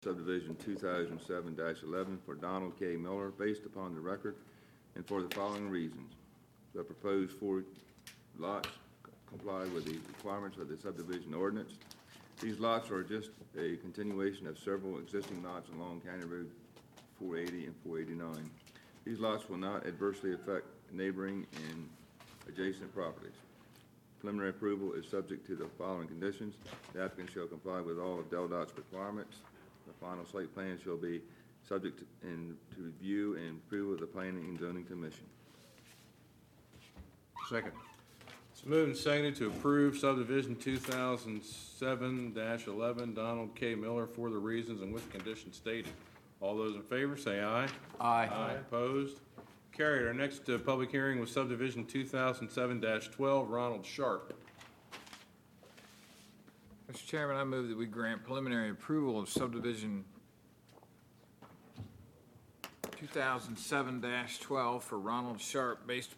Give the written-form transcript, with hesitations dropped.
Subdivision 2007-11 for Donald K. Miller based upon the record and for the following reasons. The proposed 4 lots comply with the requirements of the subdivision ordinance. These lots are just a continuation of several existing lots along County Road 480 and 489. These lots will not adversely affect neighboring and adjacent properties. Preliminary approval is subject to the following conditions. The applicant shall comply with all of DelDOT's requirements. The final site plan shall be subject to review and approval of the Planning and Zoning Commission. Second. It's moved and seconded to approve subdivision 2007-11 Donald K. Miller for the reasons and with conditions stated. All those in favor say aye. Aye. Aye. Opposed? Carried. Our next public hearing was subdivision 2007-12 Ronald Sharp. Mr. Chairman, I move that we grant preliminary approval of subdivision 2007-12 for Ronald Sharp based